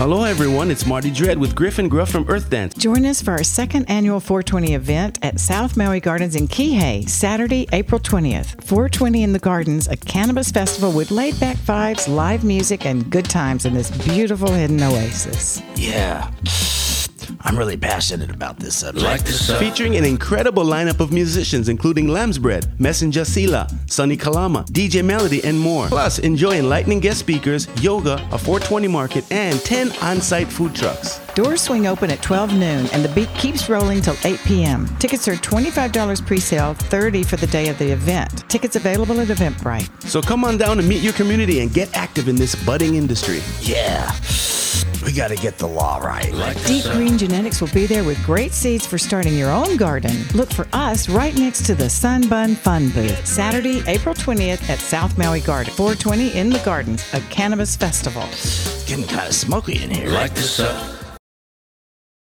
Hello everyone, it's Marty Dredd with Griffin Gruff from Earth Dance. Join us for our second annual 420 event at South Maui Gardens in Kihei, Saturday, April 20th. 420 in the Gardens, a cannabis festival with laid-back vibes, live music, and good times in this beautiful hidden oasis. Yeah. I'm really passionate about this subject. Featuring an incredible lineup of musicians including Lambsbread, Messenger Sila, Sonny Kalama, DJ Melody, and more. Plus, enjoy enlightening guest speakers, yoga, a 420 market, and 10 on-site food trucks. Doors swing open at 12 noon, and the beat keeps rolling till 8 p.m. Tickets are $25 pre-sale, $30 for the day of the event. Tickets available at Eventbrite. So come on down and meet your community and get active in this budding industry. Yeah. We got to get the law right. Deep Green Genetics will be there with great seeds for starting your own garden. Look for us right next to the Sunbun Fun Booth. Saturday, April 20th at South Maui Garden. 420 in the Gardens, a cannabis festival. Getting kind of smoky in here. Like this up.